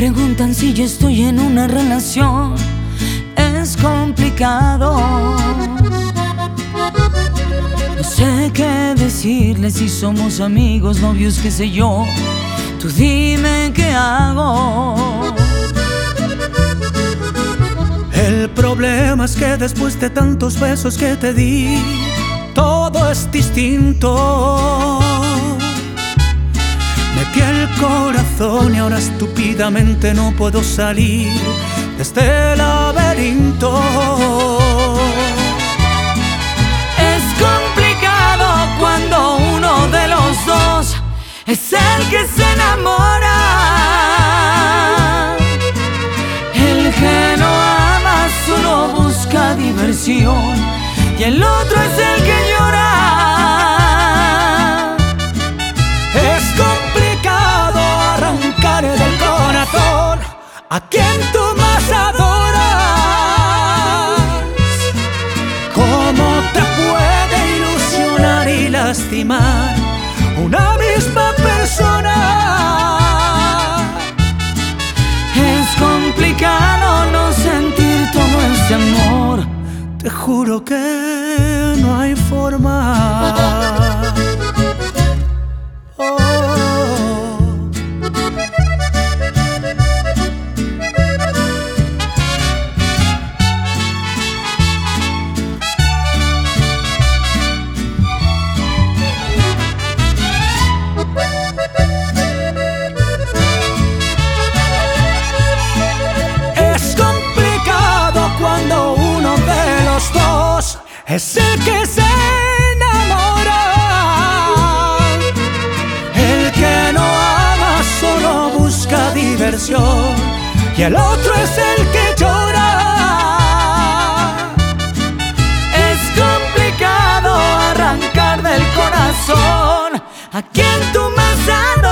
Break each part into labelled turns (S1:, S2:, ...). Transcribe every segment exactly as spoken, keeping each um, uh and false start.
S1: preguntan si yo estoy en una relación. Es complicado. No sé qué decirles, si somos amigos, novios, qué sé yo. Tú dime qué hago.
S2: El problema es que después de tantos besos que te di, todo es distinto. Metí el corazón y ahora estúpidamente no puedo salir de este laberinto.
S1: Es complicado cuando uno de los dos es el que se enamora. El que no ama solo busca diversión y el otro es el que llora.
S2: Es complicado arrancar del corazón a quien tú más adoras. ¿Cómo te puede ilusionar y lastimar una misma persona?
S1: Es complicado no sentir todo este amor.
S2: Te juro que no hay forma. Es el que se enamora. El que no ama solo busca diversión y el otro es el que llora.
S1: Es complicado arrancar del corazón a quien tú más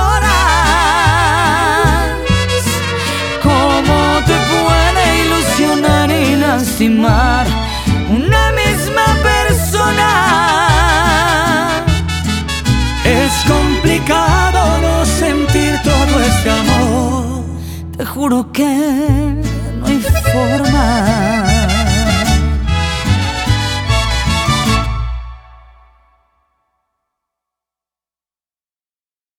S1: adoras. ¿Cómo te puede ilusionar y lastimar una misma persona?
S2: Es complicado no sentir todo este amor.
S1: Te juro que no hay forma.